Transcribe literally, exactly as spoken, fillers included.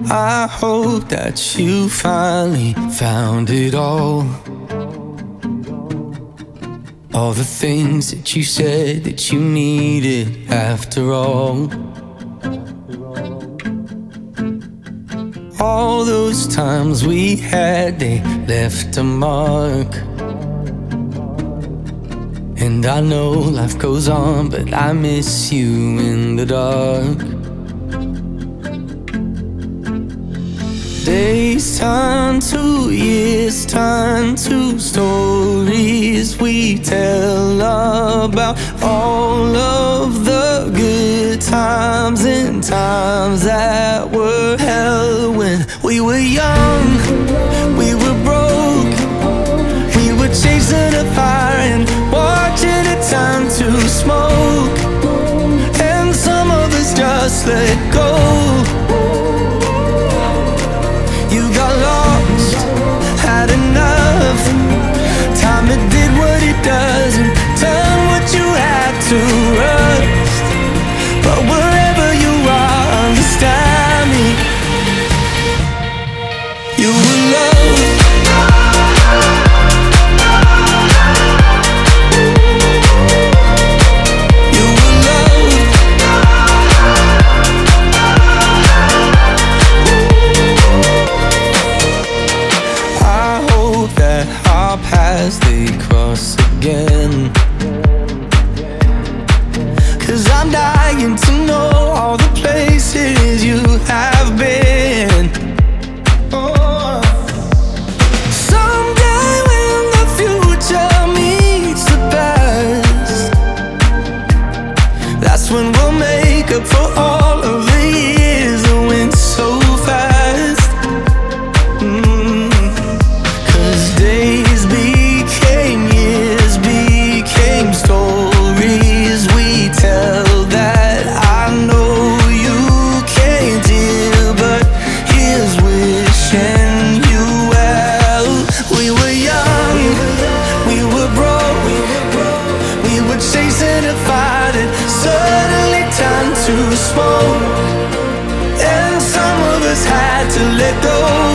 I hope that you finally found it all. All the things that you said that you needed after all. All those times we had, they left a mark. And I know life goes on, but I miss you in the dark. Days turn to years, turn to stories we tell about all of the good times and times that were hell. When we were young, we were broke, we were chasing a fire and watching it turn to smoke. And some of us just let go. You got lost, had enough. Time it did what it does and turned what you had to rust. But wherever you are, understand me. You were loved. You were loved. I hope that our paths they cross again. 'Cause I'm dying to know all the places you have been. Oh. Someday when the future meets the past, that's when we'll make up for all of the years that went so fast. Mm. 'Cause days became years, became stories we tell that I know you can't hear, but here's wishing you well. We were young, we were broke, we were chasing a fire that suddenly turned to smoke. And some of us had to let go.